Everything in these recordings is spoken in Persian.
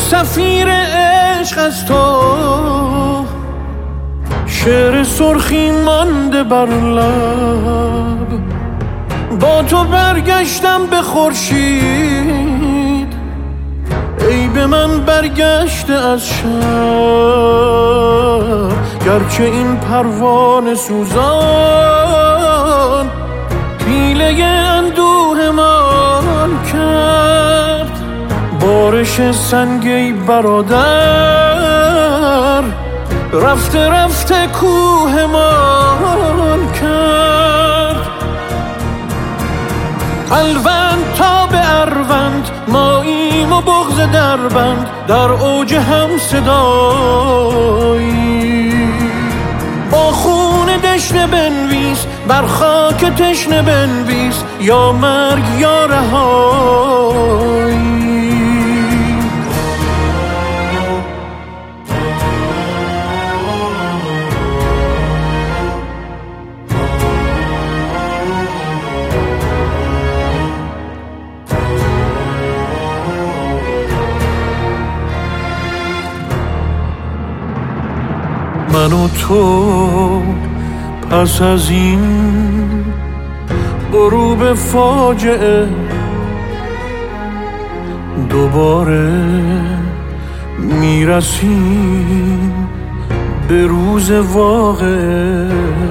سفیر عشق از تو شعر سرخی مانده بر لب، با تو برگشتم به خورشید، ای به من برگشته از شب. گرچه این پروانه سوزان پیله اندوه من کرد، بارش سنگی برادر رفته رفته کوه من کرد. الوند تا به اروند ماییم و بغض دربند، در اوج هم صدایی با خون دشنه بنویس، بر خاک تشنه بنویس، یا مرگ یا رهایی. من و تو پس از این غروب فاجعه دوباره میرسیم به روز واقعه.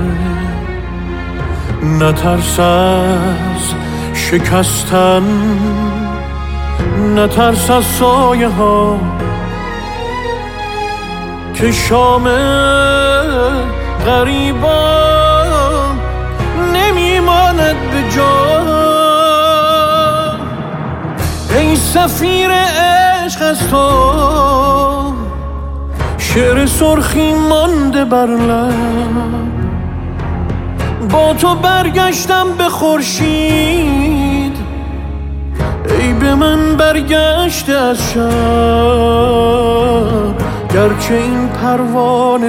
نترس از شکستن، نترس از سایه ها که شام غریبان نمیماند به جا. ای سفیر عشق از تو شعر سرخی مانده بر لب، با تو برگشتم به خورشید، ای به من برگشته از شب. گرچه این پروانه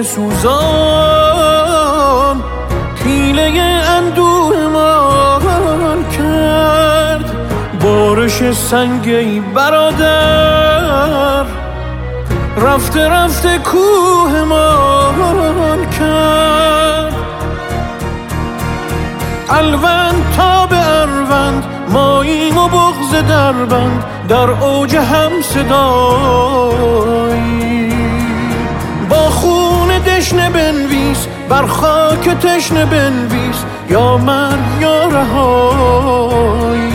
سوزان پیله اندوه من کرد، بارش سنگی برادر رفته رفته کوه من کرد. الوند تا به اروند ماییم و بغض دربند، در اوج هم صدایی با خون دشنه بنویس، بر خاک تشنه بنویس، یا مرگ یا رهایی.